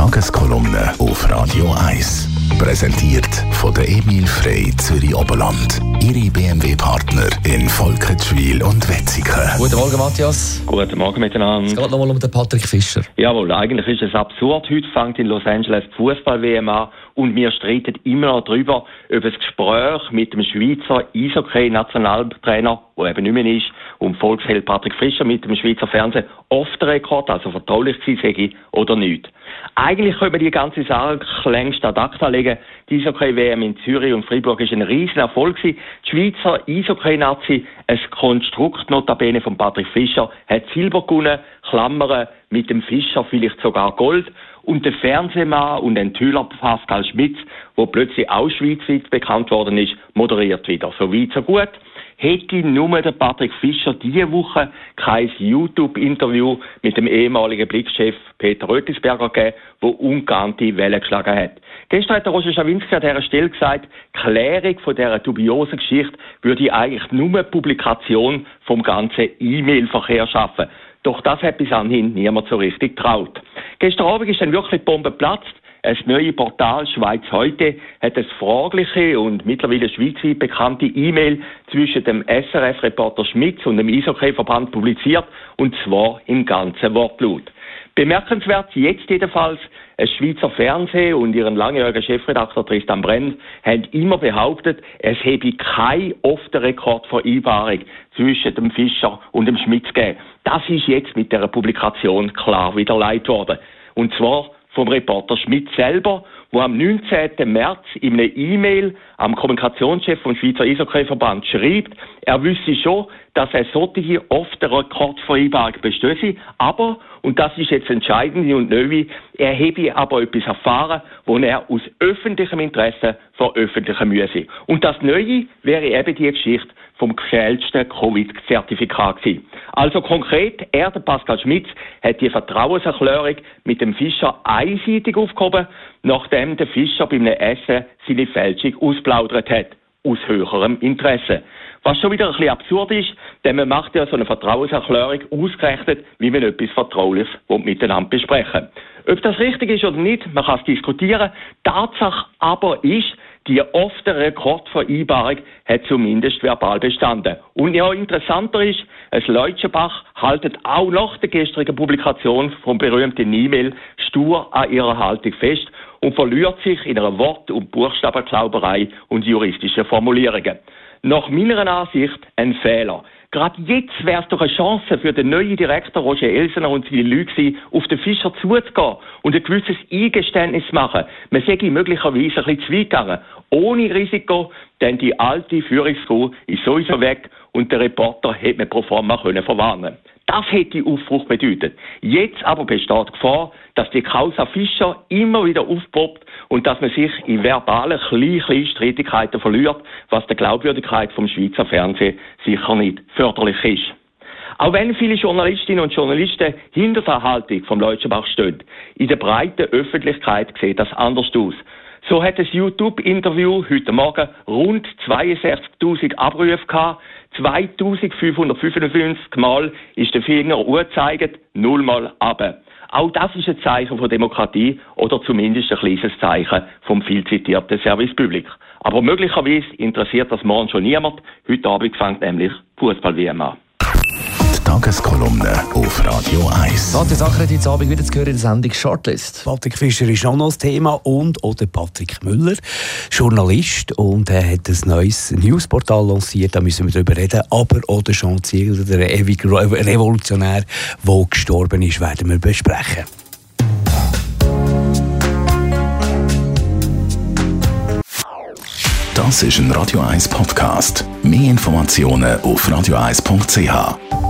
Tageskolumne auf Radio 1. Präsentiert von der Emil Frey Zürich Oberland. Ihre BMW-Partner in Volketschwil und Wetzikon. Guten Morgen, Matthias. Guten Morgen miteinander. Es geht nochmal um den Patrick Fischer. Jawohl, eigentlich ist es absurd. Heute fängt in Los Angeles die Fußball-WM an und wir streiten immer noch darüber, ob das Gespräch mit dem Schweizer Eishockey-Nationaltrainer, der eben nicht mehr ist, und Volksheld Patrick Fischer mit dem Schweizer Fernsehen off the record, also vertraulich gewesen, sage ich, oder nicht. Eigentlich können wir die ganze Sache längst ad acta legen. Die Eishockey-WM in Zürich und Freiburg war ein riesen Erfolg gewesen. Die Schweizer Eishockey-Nazi, ein Konstrukt notabene von Patrick Fischer, hat Silber gewonnen, Klammern mit dem Fischer vielleicht sogar Gold. Und der Fernsehmann und Enthüller Pascal Schmitz, der plötzlich auch schweizweit bekannt worden ist, moderiert wieder. So weit, so gut. Hätte nur der Patrick Fischer diese Woche kein YouTube-Interview mit dem ehemaligen Blickchef Peter Rötlisberger gegeben, der ungeahnte Wellen geschlagen hat. Gestern hat der Roger Schawinski an dieser Stelle gesagt, die Klärung von dieser dubiosen Geschichte würde eigentlich nur Publikation vom ganzen E-Mail-Verkehr schaffen. Doch das hat bis anhin niemand so richtig getraut. Gestern Abend ist dann wirklich die Bombe geplatzt. Das neue Portal Schweiz heute hat eine fragliche und mittlerweile schweizweit bekannte E-Mail zwischen dem SRF-Reporter Schmitz und dem Eishockey-Verband publiziert, und zwar im ganzen Wortlaut. Bemerkenswert jetzt jedenfalls, ein Schweizer Fernsehen und ihren langjährigen Chefredakteur Tristan Brenn haben immer behauptet, es habe keine Off-the-Record-Vereinbarung zwischen dem Fischer und dem Schmitz gegeben. Das ist jetzt mit der Publikation klar widerlegt worden. Und zwar vom Reporter Schmidt selber, der am 19. März in einer E-Mail am Kommunikationschef vom Schweizer Eishockey-Verband schreibt, er wüsste schon, dass eine solche Off-the-Record-Vereinbarung bestehe, aber, und das ist jetzt entscheidend und neu, er habe aber etwas erfahren, das er aus öffentlichem Interesse veröffentlichen müsse. Und das Neue wäre eben die Geschichte vom gefälschten Covid-Zertifikat gewesen. Also konkret, der Pascal Schmitz, hat die Vertrauenserklärung mit dem Fischer einseitig aufgehoben, nachdem der Fischer bei einem Essen seine Fälschung ausplaudert hat. Aus höherem Interesse. Was schon wieder ein bisschen absurd ist, denn man macht ja so eine Vertrauenserklärung ausgerechnet, wie man etwas Vertrauliches miteinander besprechen. Ob das richtig ist oder nicht, man kann es diskutieren. Tatsache aber ist, die Off-the-Record-Vereinbarung hat zumindest verbal bestanden. Und ja, interessanter ist, das Leutschenbach haltet auch nach der gestrigen Publikation vom berühmten E-Mail stur an ihrer Haltung fest und verliert sich in einer Wort- und Buchstabenklauberei und juristischen Formulierungen. Nach meiner Ansicht ein Fehler. Gerade jetzt wäre es doch eine Chance für den neuen Direktor Roger Elsener und seine Leute, auf den Fischer zuzugehen und ein gewisses Eingeständnis zu machen. Man sei möglicherweise ein bisschen zu weit gegangen. Ohne Risiko, denn die alte Führungscrew ist sowieso weg und der Reporter hätte man pro forma verwarnen können. Das hätte Aufbruch bedeutet. Jetzt aber besteht die Gefahr, dass die Causa Fischer immer wieder aufpoppt und dass man sich in verbalen kleinen Streitigkeiten verliert, was der Glaubwürdigkeit vom Schweizer Fernsehen sicher nicht förderlich ist. Auch wenn viele Journalistinnen und Journalisten hinter der Haltung vom Leutschenbach stehen, in der breiten Öffentlichkeit sieht das anders aus. So hat das YouTube-Interview heute Morgen rund 62.000 Abrufe gehabt. 2.555 Mal ist der Finger angezeigt, 0 Mal runter. Auch das ist ein Zeichen von Demokratie oder zumindest ein kleines Zeichen vom viel zitierten Service Public. Aber möglicherweise interessiert das morgen schon niemand. Heute Abend fängt nämlich Fußball-WM an. Tageskolumne auf Radio 1. Matthias Acker hat heute Abend wieder zu hören in der Sendung Shortlist. Patrick Fischer ist auch noch das Thema und auch der Patrick Müller, Journalist, und er hat ein neues Newsportal lanciert, da müssen wir darüber reden, aber auch der Jean Ziegler, der ewige Revolutionär, der gestorben ist, werden wir besprechen. Das ist ein Radio 1 Podcast. Mehr Informationen auf radio1.ch.